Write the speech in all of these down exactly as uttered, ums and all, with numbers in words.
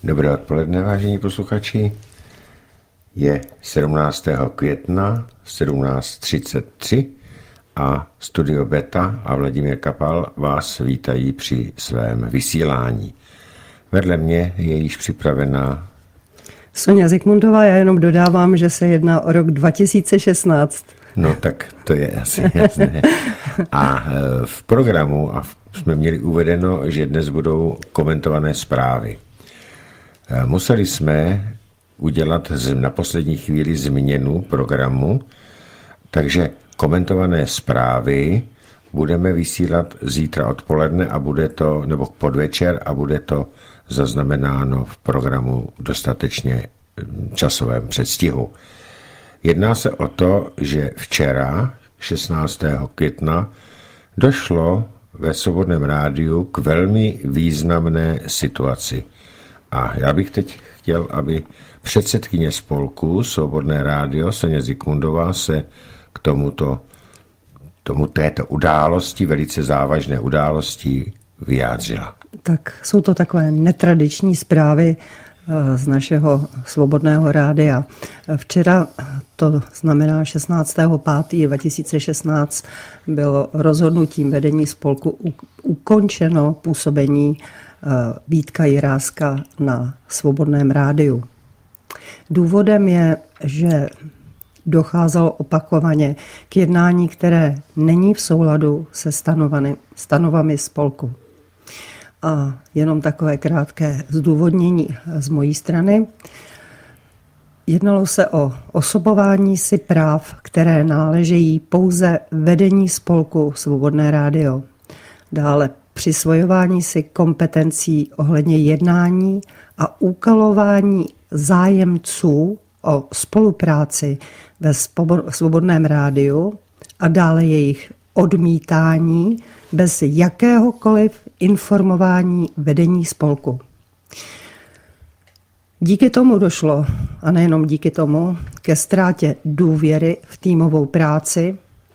Dobré odpoledne, vážení posluchači. Je sedmnáctého května sedmnáct třicet tři a Studio Beta a Vladimír Kapal vás vítají při svém vysílání. Vedle mě je již připravená Soňa Zikmundová. Já jenom dodávám, že se jedná o rok dva tisíce šestnáct. No tak to je asi jasné. A v programu a jsme měli uvedeno, že dnes budou komentované zprávy. Museli jsme udělat na poslední chvíli změnu programu, takže komentované zprávy budeme vysílat zítra odpoledne a bude to, nebo podvečer a bude to zaznamenáno v programu dostatečně časovém předstihu. Jedná se o to, že včera, šestnáctého května, došlo ve Svobodném rádiu k velmi významné situaci. A já bych teď chtěl, aby předsedkyně spolku Svobodné rádio Soňa Zikmundová se k tomuto, tomu této události, velice závažné události, vyjádřila. Tak jsou to takové netradiční zprávy z našeho Svobodného rádia. Včera, to znamená šestnáctého pátého dva tisíce šestnáct, bylo rozhodnutím vedení spolku ukončeno působení Vítka Jiráska na Svobodném rádiu. Důvodem je, že docházelo opakovaně k jednání, které není v souladu se stanovami spolku. A jenom takové krátké zdůvodnění z mojí strany. Jednalo se o osobování si práv, které náležejí pouze vedení spolku Svobodné rádio. Dále přisvojování si kompetencí ohledně jednání a úkolování zájemců o spolupráci ve Svobodném rádiu a dále jejich odmítání bez jakéhokoliv informování vedení spolku. Díky tomu došlo, a nejenom díky tomu, ke ztrátě důvěry v týmovou práci,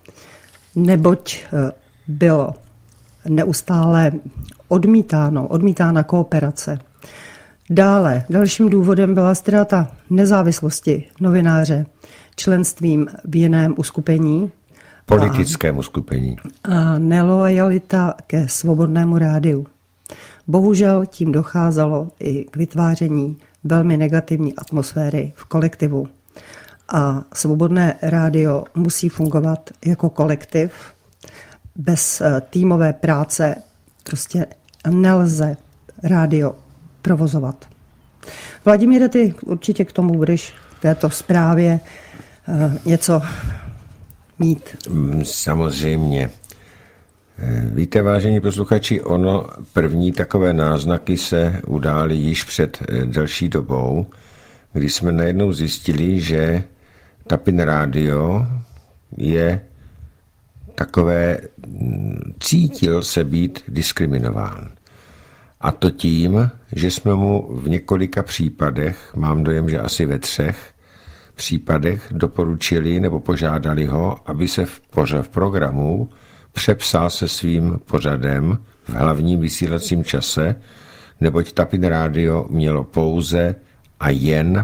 neboť bylo neustále odmítáno, odmítána kooperace. Dále dalším důvodem byla ztráta nezávislosti novináře členstvím v jiném uskupení, politickému uskupení. A nelojalita ke Svobodnému rádiu. Bohužel tím docházelo i k vytváření velmi negativní atmosféry v kolektivu. A Svobodné rádio musí fungovat jako kolektiv. Bez týmové práce prostě nelze rádio provozovat. Vladimíre, ty určitě k tomu budeš v této zprávě něco mít. Samozřejmě. Víte, vážení posluchači, ono první takové náznaky se udály již před delší dobou, kdy jsme najednou zjistili, že Tapin rádio je takové, cítil se být diskriminován. A to tím, že jsme mu v několika případech, mám dojem, že asi ve třech případech doporučili nebo požádali ho, aby se v, pořad, v programu přepsal se svým pořadem v hlavním vysílacím čase, neboť Tapin rádio mělo pouze a jen e,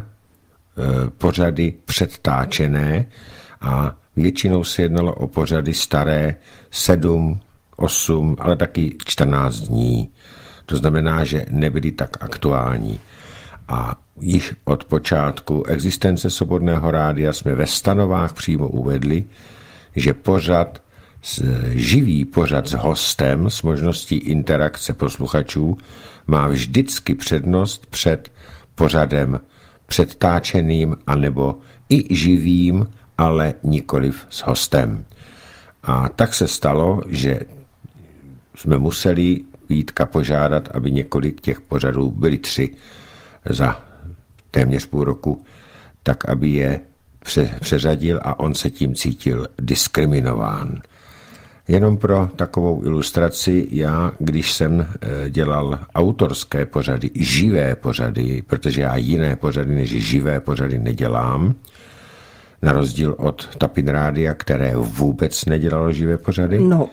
pořady předtáčené a většinou se jednalo o pořady staré sedm, osm, ale taky čtrnáct dní. To znamená, že nebyly tak aktuální. A již od počátku existence Svobodného rádia jsme ve stanovách přímo uvedli, že pořad, živý pořad s hostem s možností interakce posluchačů má vždycky přednost před pořadem předtáčeným anebo i živým, ale nikoliv s hostem. A tak se stalo, že jsme museli Vítka požádat, aby několik těch pořadů, byly tři za téměř půl roku, tak aby je přeřadil a on se tím cítil diskriminován. Jenom pro takovou ilustraci, já, když jsem dělal autorské pořady, živé pořady, protože já jiné pořady než živé pořady nedělám, na rozdíl od Tapin rádia, které vůbec nedělalo živé pořady. No,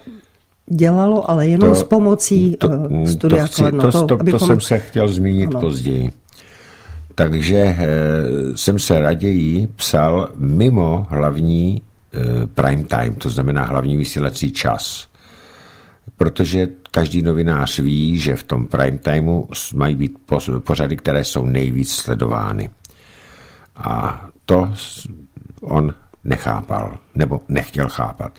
dělalo, ale jenom to, s pomocí to, studia to, chci, to, to, to, abychom... to jsem se chtěl zmínit ano. později. Takže e, jsem se raději psal mimo hlavní e, prime time, to znamená hlavní vysílací čas. Protože každý novinář ví, že v tom prime timeu mají být pořady, které jsou nejvíc sledovány. A to on nechápal, nebo nechtěl chápat.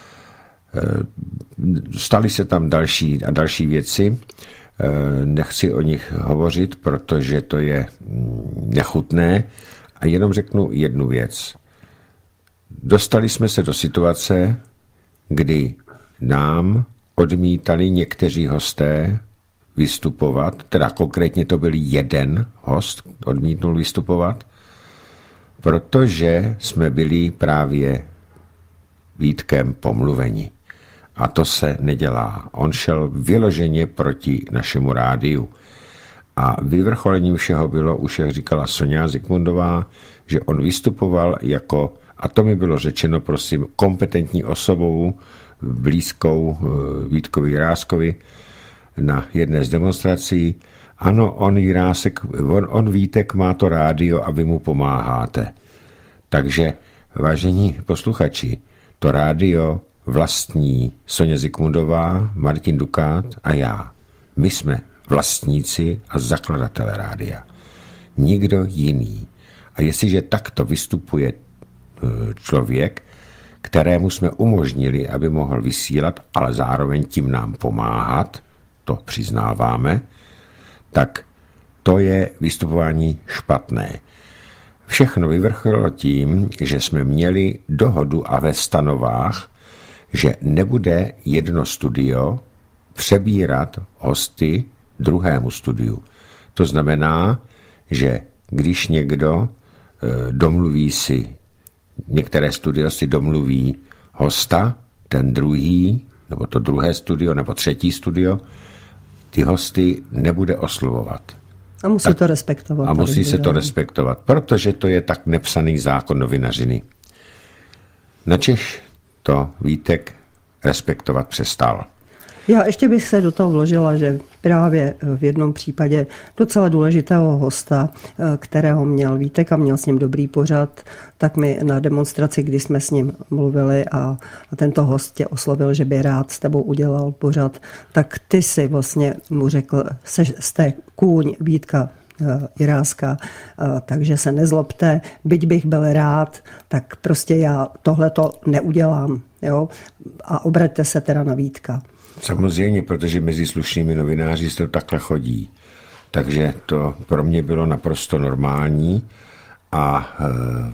Staly se tam další a další věci. Nechci o nich hovořit, protože to je nechutné. A jenom řeknu jednu věc. Dostali jsme se do situace, kdy nám odmítali někteří hosté vystupovat, teda konkrétně to byl jeden host, odmítnul vystupovat, protože jsme byli právě Vítkem pomluveni. A to se nedělá. On šel vyloženě proti našemu rádiu. A vyvrcholením všeho bylo, už jak říkala Sonja Zikmundová, že on vystupoval jako, a to mi bylo řečeno, prosím, kompetentní osobou, blízkou Vítkovi Jiráskovi na jedné z demonstrací. Ano, on Jirásek, on, on Vítek má to rádio a vy mu pomáháte. Takže, vážení posluchači, to rádio vlastní Sonja Zikmundová, Martin Dukát a já. My jsme vlastníci a zakladatelé rádia. Nikdo jiný. A jestliže takto vystupuje člověk, kterému jsme umožnili, aby mohl vysílat, ale zároveň tím nám pomáhat, to přiznáváme, tak to je vystupování špatné. Všechno vyvrcholilo tím, že jsme měli dohodu a ve stanovách, že nebude jedno studio přebírat hosty druhému studiu. To znamená, že když někdo e, domluví si, některé studio si domluví hosta, ten druhý, nebo to druhé studio, nebo třetí studio, ty hosty nebude oslovovat. A musí tak, to respektovat. A musí se to respektovat, protože to je tak nepsaný zákon novinařiny. Načež to Vítek respektovat přestal. Já ještě bych se do toho vložila, že právě v jednom případě docela důležitého hosta, kterého měl Vítek a měl s ním dobrý pořad, tak mi na demonstraci, kdy jsme s ním mluvili a, a tento host tě oslovil, že by rád s tebou udělal pořad, tak ty si vlastně mu řekl, jste kůň Vítka Jiráska, takže se nezlobte, byť bych byl rád, tak prostě já tohleto neudělám. Jo? A obraťte se teda na Vítka. Samozřejmě, protože mezi slušnými novináři to takhle chodí. Takže to pro mě bylo naprosto normální a e,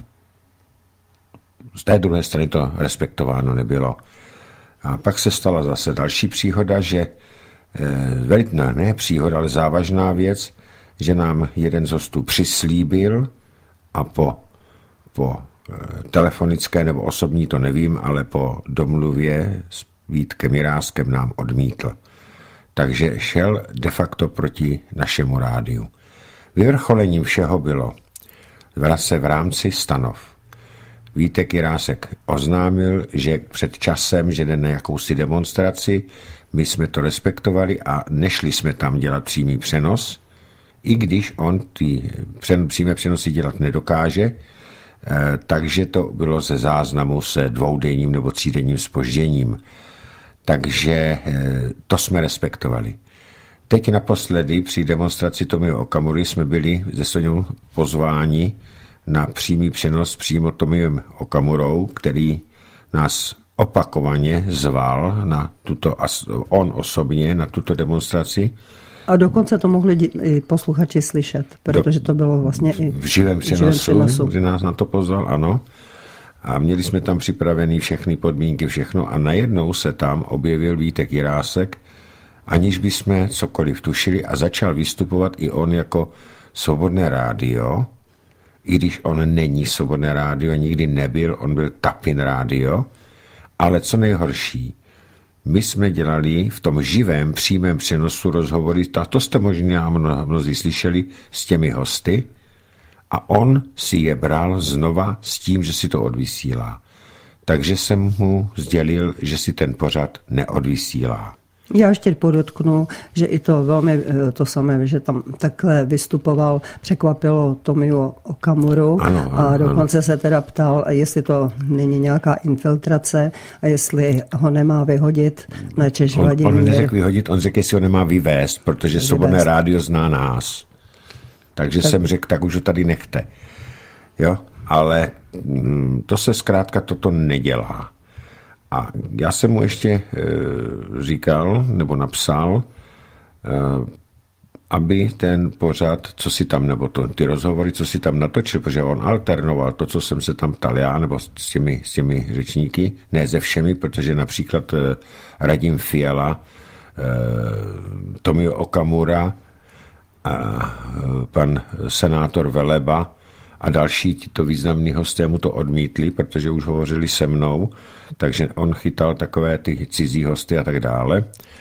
z té druhé strany to respektováno nebylo. A pak se stala zase další příhoda, že e, velikná, ne příhoda, ale závažná věc, že nám jeden z hostů přislíbil a po, po e, telefonické nebo osobní, to nevím, ale po domluvě s Vítkem Jiráskem nám odmítl. Takže šel de facto proti našemu rádiu. Vyvrcholením všeho bylo se v rámci stanov. Vítek Jirásek oznámil, že před časem, že jde na jakousi demonstraci, my jsme to respektovali a nešli jsme tam dělat přímý přenos, i když on ty přímé přenosy dělat nedokáže, takže to bylo ze záznamu se dvoudenním nebo třídenním zpožděním. Takže to jsme respektovali. Teď naposledy při demonstraci Tomia Okamury jsme byli ze Soňou pozváni na přímý přenos přímo Tomiem Okamurou, který nás opakovaně zval na tuto, on osobně na tuto demonstraci. A dokonce to mohli i posluchači slyšet, protože to bylo vlastně i v živém přenosu, přenosu, kdy nás na to pozval, ano. A měli jsme tam připravený všechny podmínky, všechno a najednou se tam objevil Vítek Jirásek, aniž bychom cokoliv tušili a začal vystupovat i on jako Svobodné rádio, i když on není Svobodné rádio, nikdy nebyl, on byl Tapin rádio, ale co nejhorší, my jsme dělali v tom živém přímém přenosu rozhovory, to jste možná mnozí slyšeli, s těmi hosty, a on si je bral znova s tím, že si to odvysílá. Takže jsem mu sdělil, že si ten pořad neodvysílá. Já ještě podotknu, že i to velmi to samé, že tam takhle vystupoval, překvapilo Tomio Okamuru ano, ano, a dokonce ano. se teda ptal, jestli to není nějaká infiltrace a jestli ho nemá vyhodit, nečež on, Vladimír. On neřekl vyhodit, on řekl, jestli ho nemá vyvést, protože vyvést. Svobodné rádio zná nás. Takže tak. jsem řekl, tak už ho tady nechte. Jo, ale to se zkrátka toto nedělá. A já jsem mu ještě e, říkal, nebo napsal, e, aby ten pořad, co si tam, nebo to, ty rozhovory, co si tam natočil, protože on alternoval to, co jsem se tam ptal já, nebo s těmi, s těmi řečníky, ne ze všemi, protože například e, Radim Fiala, e, Tomio Okamura, a e, pan senátor Veleba, a další tito významní hosté mu to odmítli, protože už hovořili se mnou, takže on chytal takové ty cizí hosty a tak dále.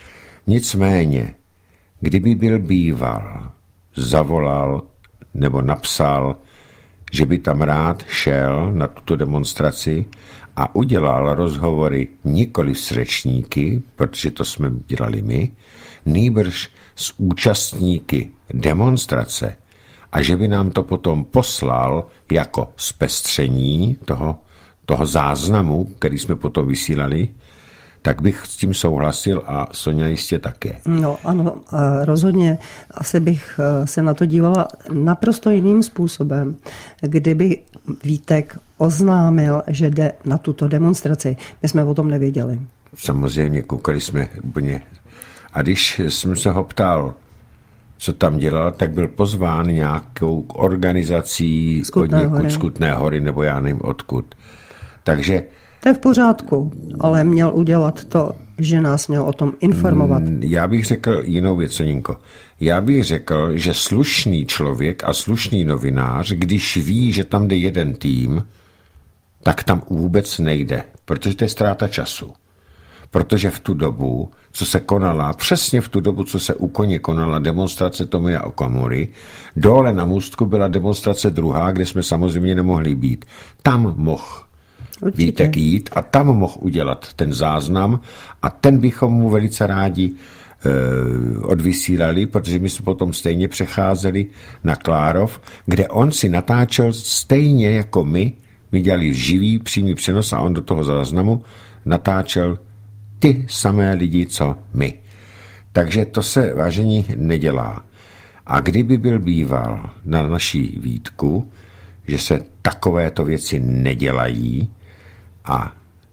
Nicméně, kdyby byl býval, zavolal nebo napsal, že by tam rád šel na tuto demonstraci a udělal rozhovory nikoli s řečníky, protože to jsme dělali my, nýbrž s účastníky demonstrace, a že by nám to potom poslal jako zpestření toho, toho záznamu, který jsme potom vysílali, tak bych s tím souhlasil a Soňa jistě také. No ano, rozhodně asi bych se na to dívala naprosto jiným způsobem, kdyby Vítek oznámil, že jde na tuto demonstraci. My jsme o tom nevěděli. Samozřejmě, koukali jsme úplně. A když jsem se ho ptal, co tam dělal, tak byl pozván nějakou organizací od někud z Kutné Hory, nebo já nevím odkud. Takže... To je v pořádku, ale měl udělat to, že nás měl o tom informovat. Já bych řekl jinou věc, Soninko. Já bych řekl, že slušný člověk a slušný novinář, když ví, že tam jde jeden tým, tak tam vůbec nejde, protože to je ztráta času. Protože v tu dobu, co se konala, přesně v tu dobu, co se u Koně konala demonstrace Tomia Okamury, dole na Můstku byla demonstrace druhá, kde jsme samozřejmě nemohli být. Tam mohl Vítek jít a tam mohl udělat ten záznam a ten bychom mu velice rádi e, odvysílali, protože my jsme potom stejně přecházeli na Klárov, kde on si natáčel stejně jako my, my dělali živý přímý přenos a on do toho záznamu natáčel ty samé lidi, co my. Takže to se, vážení, nedělá. A kdyby byl býval na naší výtku, že se takovéto věci nedělají a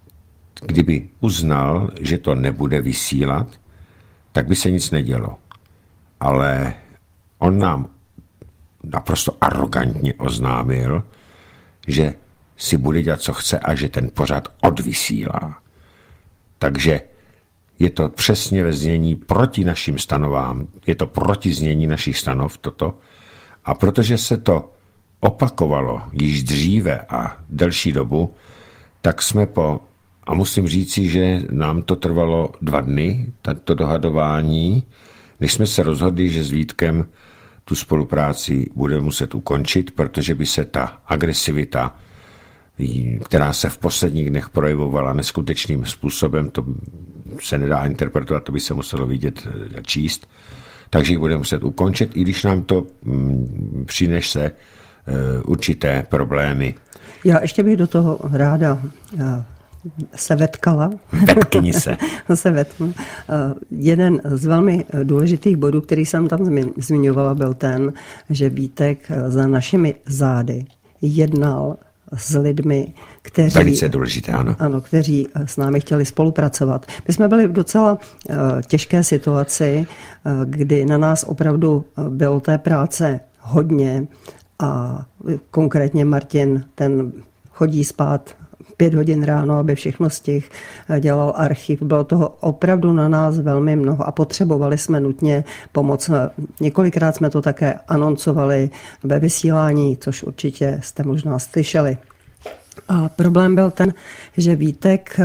kdyby uznal, že to nebude vysílat, tak by se nic nedělo. Ale on nám naprosto arrogantně oznámil, že si bude dělat, co chce a že ten pořad odvysílá. Takže je to přesně ve znění proti našim stanovám, je to proti znění našich stanov toto. A protože se to opakovalo již dříve a delší dobu, tak jsme po, a musím říci, že nám to trvalo dva dny, to dohadování, než jsme se rozhodli, že s Vítkem tu spolupráci budeme muset ukončit, protože by se ta agresivita, která se v posledních dnech projevovala neskutečným způsobem, to se nedá interpretovat, to by se muselo vidět a číst, takže ji budeme muset ukončit, i když nám to mm, přinese uh, určité problémy. Já ještě bych do toho ráda se vetkala. Vetkni se. se vetknu. Jeden z velmi důležitých bodů, který jsem tam zmiňovala, byl ten, že Vítek za našimi zády jednal s lidmi, kteří, velice důležité, ano. Ano, kteří s námi chtěli spolupracovat. My jsme byli v docela uh, těžké situaci, uh, kdy na nás opravdu bylo té práce hodně a konkrétně Martin, ten chodí spát pět hodin ráno, aby všechno stihl, dělal archiv. Bylo toho opravdu na nás velmi mnoho a potřebovali jsme nutně pomoc. Několikrát jsme to také anoncovali ve vysílání, což určitě jste možná slyšeli. A problém byl ten, že Vítek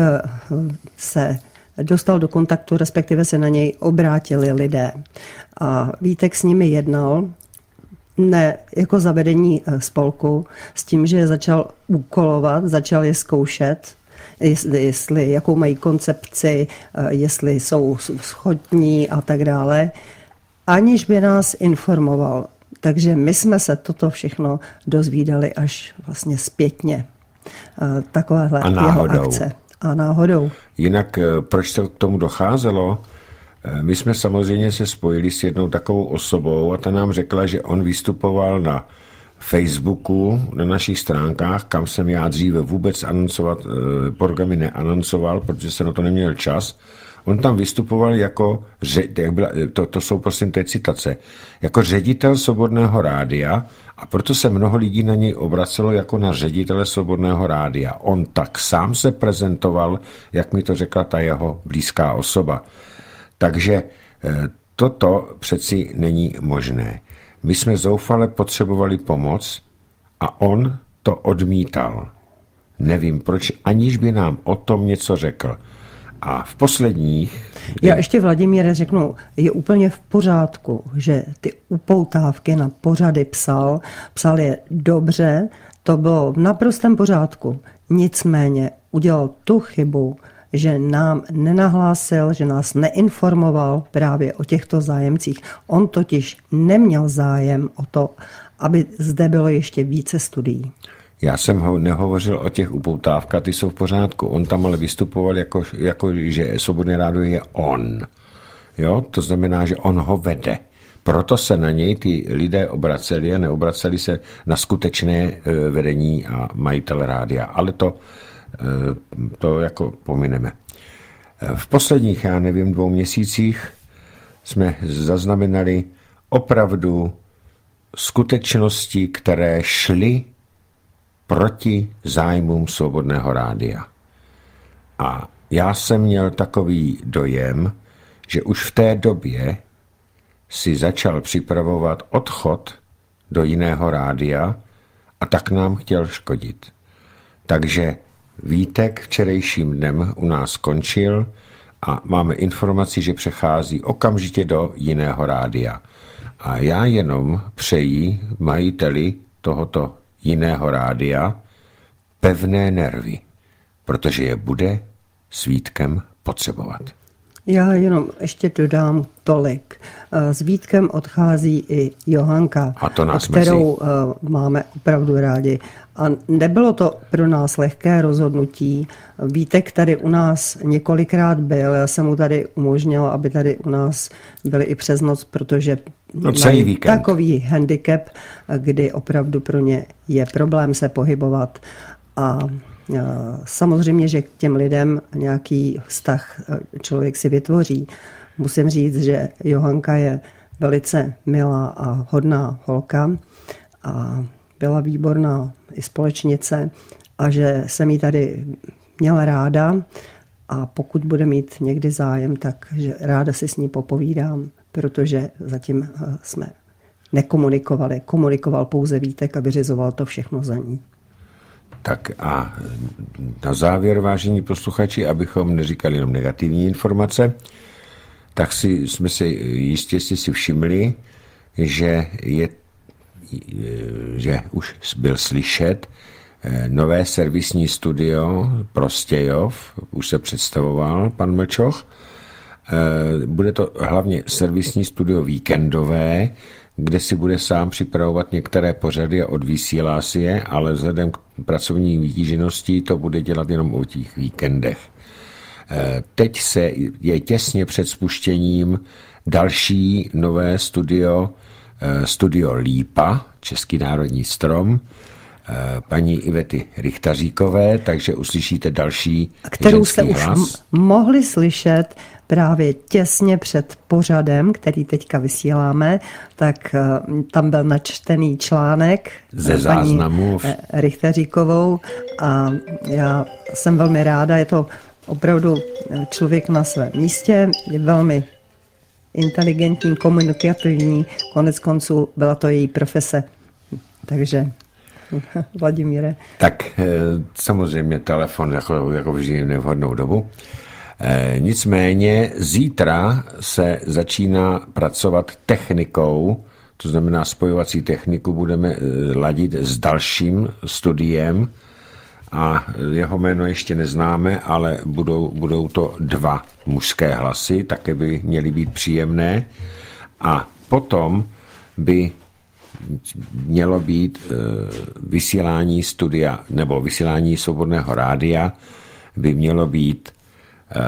se dostal do kontaktu, respektive se na něj obrátili lidé. A Vítek s nimi jednal, ne jako zavedení spolku, s tím, že je začal úkolovat, začal je zkoušet jestli, jestli jakou mají koncepci, jestli jsou schopní a tak dále, aniž by nás informoval. Takže my jsme se toto všechno dozvídali až vlastně zpětně. Takovéhle jeho akce. A náhodou. Jinak proč to k tomu docházelo? My jsme samozřejmě se spojili s jednou takovou osobou a ta nám řekla, že on vystupoval na Facebooku, na našich stránkách, kam jsem já dříve vůbec anoncovat, programy neanoncoval, protože jsem na to neměl čas. On tam vystupoval jako, jak byla, to, to jsou prosím té citace, jako ředitel Svobodného rádia a proto se mnoho lidí na něj obracelo jako na ředitele Svobodného rádia. On tak sám se prezentoval, jak mi to řekla ta jeho blízká osoba. Takže toto přeci není možné. My jsme zoufale potřebovali pomoc a on to odmítal. Nevím proč, aniž by nám o tom něco řekl. A v posledních... Já ještě, Vladimíre, řeknu, je úplně v pořádku, že ty upoutávky na pořady psal, psal je dobře, to bylo v naprostém pořádku. Nicméně udělal tu chybu, že nám nenahlásil, že nás neinformoval právě o těchto zájemcích. On totiž neměl zájem o to, aby zde bylo ještě více studií. Já jsem ho nehovořil o těch upoutávkách, ty jsou v pořádku. On tam ale vystupoval jako, jako že Svobodné rádio je on. Jo? To znamená, že on ho vede. Proto se na něj ty lidé obraceli a neobraceli se na skutečné vedení a majitele rádia. Ale to, to jako pomineme. V posledních, já nevím, dvou měsících jsme zaznamenali opravdu skutečnosti, které šly proti zájmům Svobodného rádia. A já jsem měl takový dojem, že už v té době si začal připravovat odchod do jiného rádia a tak nám chtěl škodit. Takže Vítek včerejším dnem u nás skončil a máme informaci, že přechází okamžitě do jiného rádia. A já jenom přeji majiteli tohoto jiného rádia pevné nervy, protože je bude s Vítkem potřebovat. Já jenom ještě dodám tolik. S Vítkem odchází i Johanka, a to nás kterou mezi. máme opravdu rádi. A nebylo to pro nás lehké rozhodnutí. Vítek tady u nás několikrát byl. Já jsem mu tady umožnila, aby tady u nás byli i přes noc, protože no, celý víkend. Takový handicap, kdy opravdu pro ně je problém se pohybovat. A samozřejmě, že k těm lidem nějaký vztah člověk si vytvoří. Musím říct, že Johanka je velice milá a hodná holka a byla výborná i společnice a že jsem jí tady měla ráda a pokud bude mít někdy zájem, tak že ráda si s ní popovídám, protože zatím jsme nekomunikovali. Komunikoval pouze Vítek a vyřizoval to všechno za ní. Tak a na závěr, vážení posluchači, abychom neříkali jenom negativní informace, tak si, jsme si jistě si, si všimli, že, je, že už byl slyšet nové servisní studio Prostějov, už se představoval pan Mlčoch. Bude to hlavně servisní studio víkendové, kde si bude sám připravovat některé pořady a odvysílá si je, ale vzhledem k pracovní vytíženosti to bude dělat jenom o těch víkendech. Teď se je těsně před spuštěním další nové studio, studio Lípa, Český národní strom, paní Ivety Richtaříkové, takže uslyšíte další kterou jste už hlas. mohli slyšet právě těsně před pořadem, který teďka vysíláme, tak tam byl načtený článek ze záznamu Richtaříkovou a já jsem velmi ráda, je to opravdu člověk na svém místě, je velmi inteligentní, komunikativní, konec konců byla to její profese. Takže Vladimíre. Tak samozřejmě telefon jako, jako vždy v nevhodnou dobu. E, nicméně zítra se začíná pracovat technikou, to znamená spojovací techniku budeme ladit s dalším studiem a jeho jméno ještě neznáme, ale budou, budou to dva mužské hlasy, také by měly být příjemné. A potom by mělo být e, vysílání studia nebo vysílání Svobodného rádia by mělo být e,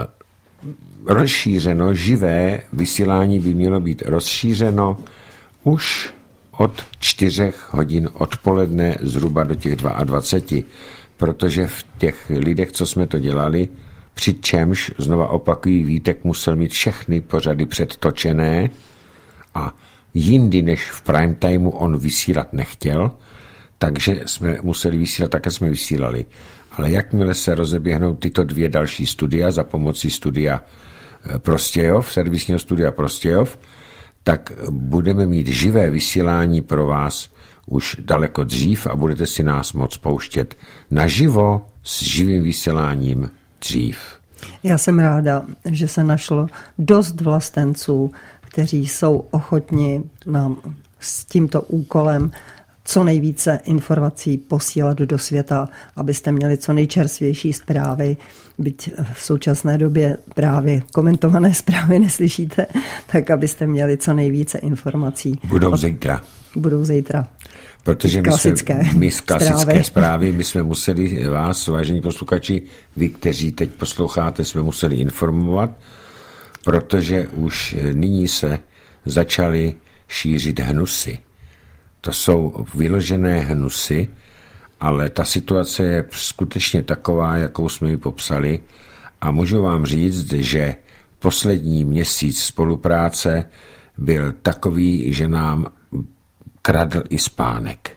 rozšířeno, živé vysílání by mělo být rozšířeno už od čtyřech hodin odpoledne zhruba do těch dvaceti dva, protože v těch lidech, co jsme to dělali, přičemž, znova opakují, Vítek musel mít všechny pořady předtočené a jindy než v prime timeu on vysílat nechtěl, takže jsme museli vysílat, také jsme vysílali. Ale jakmile se rozeběhnou tyto dvě další studia za pomocí studia Prostějov, servisního studia Prostějov, tak budeme mít živé vysílání pro vás už daleko dřív a budete si nás moc pouštět naživo s živým vysíláním dřív. Já jsem ráda, že se našlo dost vlastenců, kteří jsou ochotni nám s tímto úkolem co nejvíce informací posílat do světa, abyste měli co nejčerstvější zprávy, byť v současné době právě komentované zprávy neslyšíte, tak abyste měli co nejvíce informací. Budou zítra. Budou zítra. Protože my, klasické jsme, my z klasické zprávy. zprávy, my jsme museli vás, vážení posluchači, vy, kteří teď posloucháte, jsme museli informovat, protože už nyní se začaly šířit hnusy. To jsou vyložené hnusy, ale ta situace je skutečně taková, jakou jsme ji popsali. A můžu vám říct, že poslední měsíc spolupráce byl takový, že nám kradl i spánek.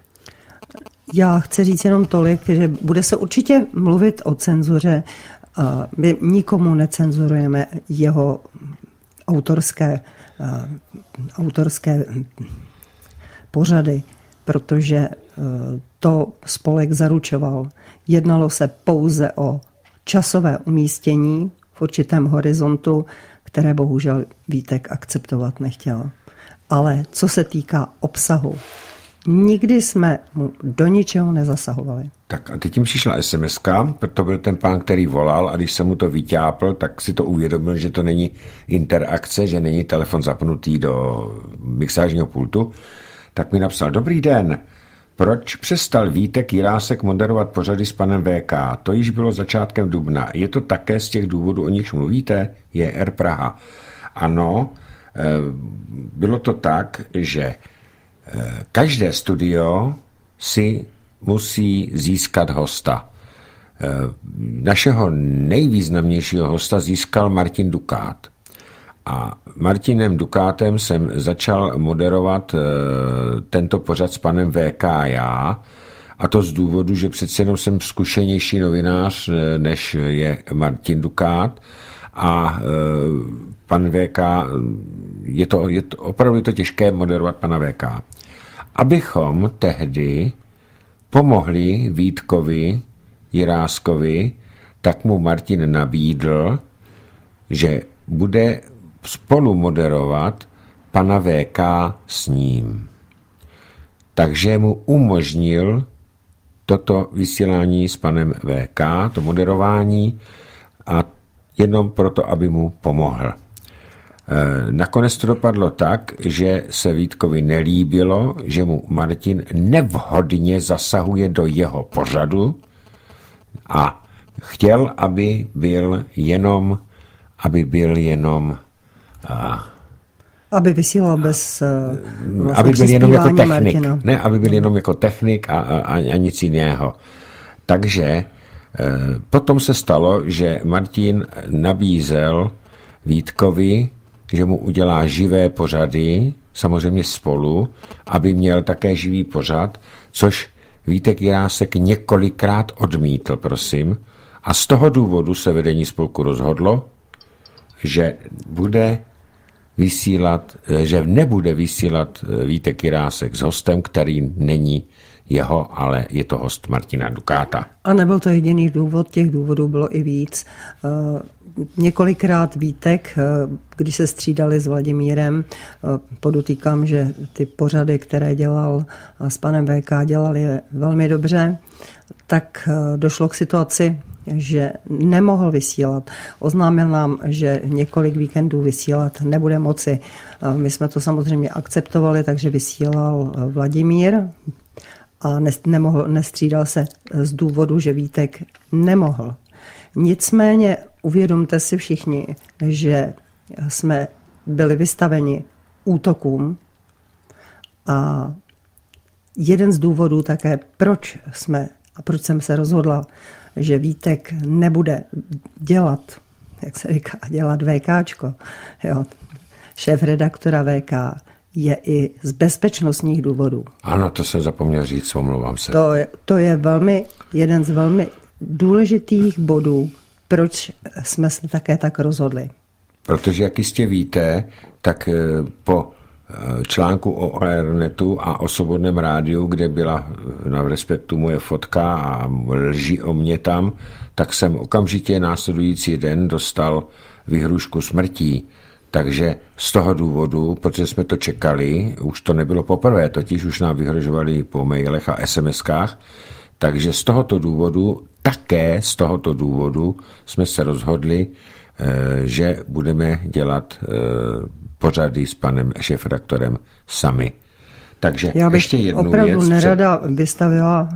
Já chci říct jenom tolik, že bude se určitě mluvit o cenzuře. My nikomu necenzurujeme jeho autorské, autorské pořady, protože to spolek zaručoval. Jednalo se pouze o časové umístění v určitém horizontu, které bohužel Vítek akceptovat nechtěl. Ale co se týká obsahu, nikdy jsme mu do ničeho nezasahovali. Tak a teď jim přišla es em eska, to byl ten pán, který volal a když jsem mu to vyťápl, tak si to uvědomil, že to není interakce, že není telefon zapnutý do mixážního pultu, tak mi napsal: Dobrý den, proč přestal Vítek Jirásek moderovat pořady s panem vé ká? To již bylo začátkem dubna. Je to také z těch důvodů, o nichž mluvíte? J R Praha. Ano, bylo to tak, že každé studio si musí získat hosta. Našeho nejvýznamnějšího hosta získal Martin Dukát. A Martinem Dukátem jsem začal moderovat tento pořad s panem vé ká já, a to z důvodu, že přece jenom jsem zkušenější novinář, než je Martin Dukát, a pan vé ká, je to, je to opravdu to těžké moderovat pana vé ká. Abychom tehdy pomohli Vítkovi Jiráskovi, tak mu Martin nabídl, že bude spolu moderovat pana vé ká s ním. Takže mu umožnil toto vysílání s panem vé ká, to moderování, a jenom proto, aby mu pomohl. Nakonec to dopadlo tak, že se Vítkovi nelíbilo, že mu Martin nevhodně zasahuje do jeho pořadu a chtěl, aby byl jenom, aby byl jenom a, aby vysílal bez vlastně aby byl jenom jako technik. Martina. Ne, aby byl jenom jako technik a, a, a nic jiného. Takže e, potom se stalo, že Martin nabízel Vítkovi, že mu udělá živé pořady, samozřejmě spolu, aby měl také živý pořad, což Vítek Jirásek několikrát odmítl, prosím. A z toho důvodu se vedení spolku rozhodlo, že bude vysílat, že nebude vysílat Vítek Jirásek s hostem, který není jeho, ale je to host Martina Dukáta. A nebyl to jediný důvod, těch důvodů bylo i víc. Několikrát Vítek, když se střídali s Vladimírem, podotýkám, že ty pořady, které dělal s panem V K, dělal je velmi dobře, tak došlo k situaci, že nemohl vysílat. Oznámil nám, že několik víkendů vysílat nebude moci. My jsme to samozřejmě akceptovali, takže vysílal Vladimír a nemohl, nestřídal se z důvodu, že Vítek nemohl. Nicméně uvědomte si všichni, že jsme byli vystaveni útokům a jeden z důvodů také, proč jsme a proč jsem se rozhodla, že Vítek nebude dělat, jak se říká, dělat VKčko, jo, šéf redaktora V K, je i z bezpečnostních důvodů. Ano, to jsem zapomněl říct, omlouvám se. To je, to je velmi, jeden z velmi důležitých bodů, proč jsme se také tak rozhodli. Protože, jak jistě víte, tak po článku o Aeronetu a o Svobodném rádiu, kde byla na Respektu moje fotka a lží o mě tam, tak jsem okamžitě následující den dostal výhrušku smrtí. Takže z toho důvodu, protože jsme to čekali, už to nebylo poprvé, totiž už nám vyhrožovali po mailech a SMSkách, takže z tohoto důvodu, také z tohoto důvodu jsme se rozhodli, že budeme dělat pořady s panem šéfredaktorem sami. Takže já bych ještě jednu opravdu věc, nerada vystavila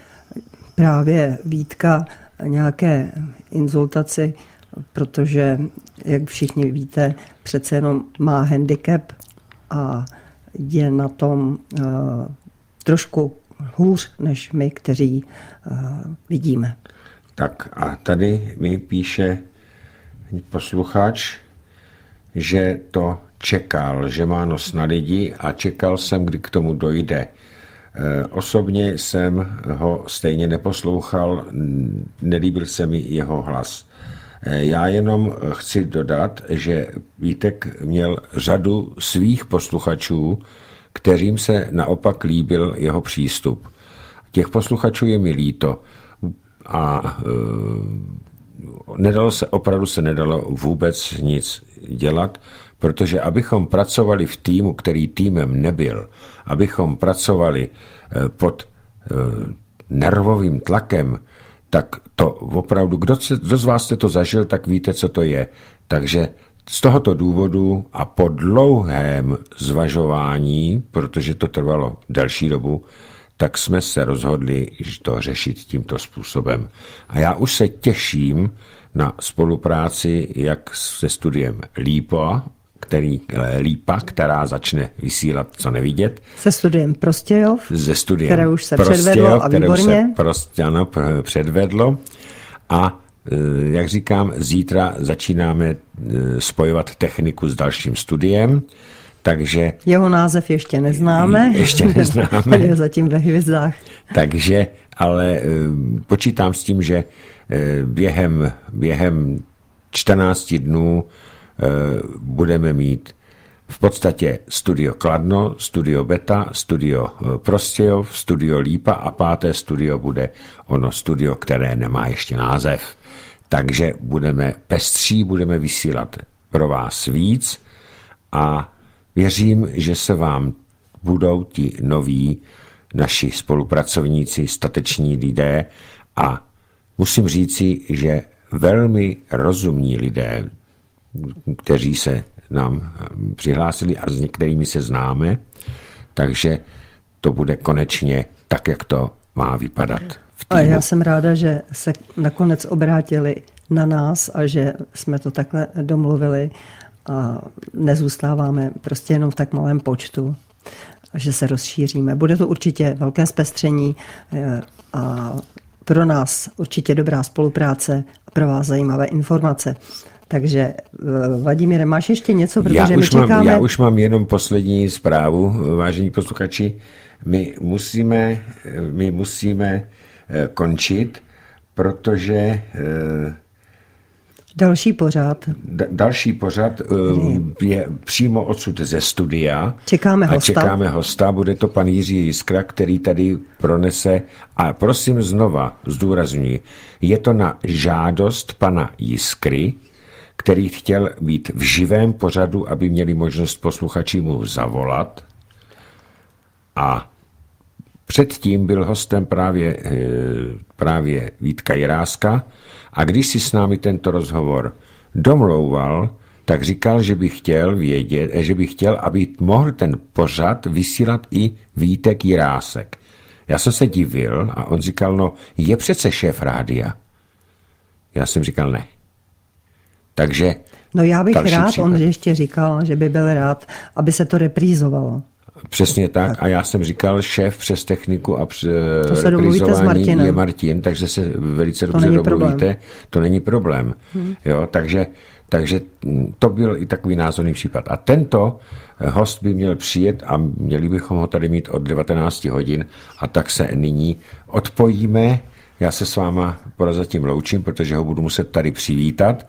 právě Vítka nějaké insultaci, protože, jak všichni víte, přece jenom má handicap a je na tom uh, trošku hůř, než my, kteří uh, vidíme. Tak a tady mi píše posluchač, že to čekal, že má nos na lidi a čekal jsem, kdy k tomu dojde. Osobně jsem ho stejně neposlouchal, nelíbil se mi jeho hlas. Já jenom chci dodat, že Vítek měl řadu svých posluchačů, kterým se naopak líbil jeho přístup. Těch posluchačů je mi líto a nedalo se, opravdu se nedalo vůbec nic dělat, protože abychom pracovali v týmu, který týmem nebyl, abychom pracovali pod nervovým tlakem, tak to opravdu, kdo, se, kdo z vás jste to zažil, tak víte, co to je. Takže z tohoto důvodu a po dlouhém zvažování, protože to trvalo delší dobu, tak jsme se rozhodli to řešit tímto způsobem. A já už se těším na spolupráci jak se studiem Lípa, který, Lípa, která začne vysílat Co nevidět. Se studiem Prostějov, ze studiem které už se Prostějov, předvedlo a výborně. které už se prostě, ano, předvedlo. A jak říkám, zítra začínáme spojovat techniku s dalším studiem. Takže, jeho název ještě neznáme. Ještě neznáme. Je zatím ve hvězdách. Takže, ale počítám s tím, že během, během čtrnácti dnů budeme mít v podstatě studio Kladno, studio Beta, studio Prostějov, studio Lípa a páté studio bude ono studio, které nemá ještě název. Takže budeme pestří, budeme vysílat pro vás víc a věřím, že se vám budou ti noví naši spolupracovníci, stateční lidé a musím říci, že velmi rozumní lidé, kteří se nám přihlásili a s některými se známe, takže to bude konečně tak, jak to má vypadat. A já jsem ráda, že se nakonec obrátili na nás a že jsme to takhle domluvili a nezůstáváme prostě jenom v tak malém počtu, že se rozšíříme. Bude to určitě velké zpestření a pro nás určitě dobrá spolupráce a pro vás zajímavé informace. Takže Vladimíre, máš ještě něco, protože já my už čekáme... Mám, já už mám jenom poslední zprávu, vážení posluchači. My musíme, my musíme končit, protože Další pořad. D- další pořad uh, je přímo odsud ze studia. Čekáme a hosta. čekáme hosta. Bude to pan Jiří Jiskra, který tady pronese. A prosím znova, zdůrazňuji, je to na žádost pana Jiskry, který chtěl být v živém pořadu, aby měli možnost posluchači mu zavolat. A předtím byl hostem právě, právě Vítka Jiráska a když si s námi tento rozhovor domlouval, tak říkal, že by chtěl vědět, že by chtěl, aby mohl ten pořad vysílat i Vítek Jirásek. Já jsem se divil a on říkal, no je přece šéf rádia. Já jsem říkal ne. Takže No já bych další rád, případ. on ještě říkal, že by byl rád, aby se to reprízovalo. Přesně tak. tak. A já jsem říkal, šéf přes techniku a přes se domluvíte s Martinem. je Martin, takže se velice To dobře není domluvíte. problém. To není problém. Hmm. Jo, takže, takže to byl i takový názorný případ. A tento host by měl přijet a měli bychom ho tady mít od devatenáct hodin a tak se nyní odpojíme. Já se s váma prozatím loučím, protože ho budu muset tady přivítat.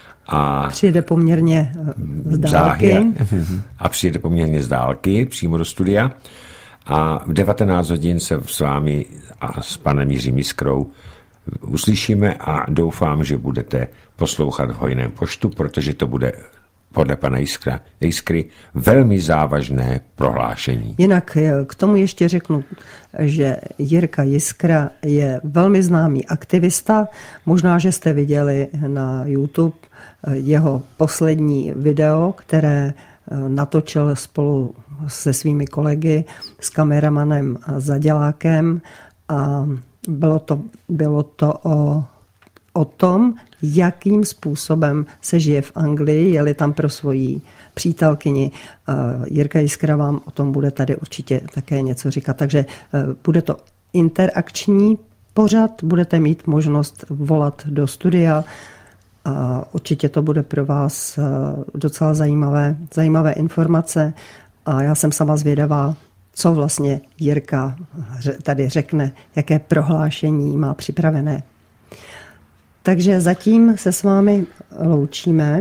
A Přijde poměrně z dálky. záhy, a přijde poměrně z dálky, přímo do studia. A v devatenáct hodin se s vámi a s panem Jiřím Jiskrou uslyšíme a doufám, že budete poslouchat v hojném počtu, protože to bude podle pana Jiskra, Jiskry velmi závažné prohlášení. Jinak k tomu ještě řeknu, že Jirka Jiskra je velmi známý aktivista. Možná, že jste viděli na YouTube jeho poslední video, které natočil spolu se svými kolegy, s kameramanem Zadělákem. A bylo to, bylo to o, o tom, jakým způsobem se žije v Anglii, jeli tam pro svoji přítelkyni. Jirka Jiskra vám o tom bude tady určitě také něco říkat. Takže bude to interakční pořad, budete mít možnost volat do studia a určitě to bude pro vás docela zajímavé, zajímavé informace. A já jsem sama zvědavá, co vlastně Jirka tady řekne, jaké prohlášení má připravené. Takže zatím se s vámi loučíme.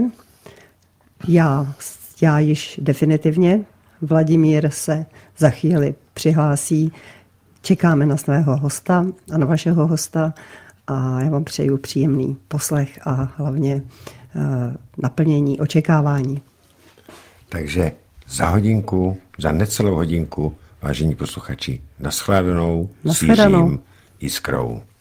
Já, já již definitivně. Vladimír se za chvíli přihlásí. Čekáme na svého hosta a na vašeho hosta a já vám přeju příjemný poslech a hlavně uh, naplnění očekávání. Takže za hodinku, za necelou hodinku, vážení posluchači, nashledanou s Jiřím Jiskrou.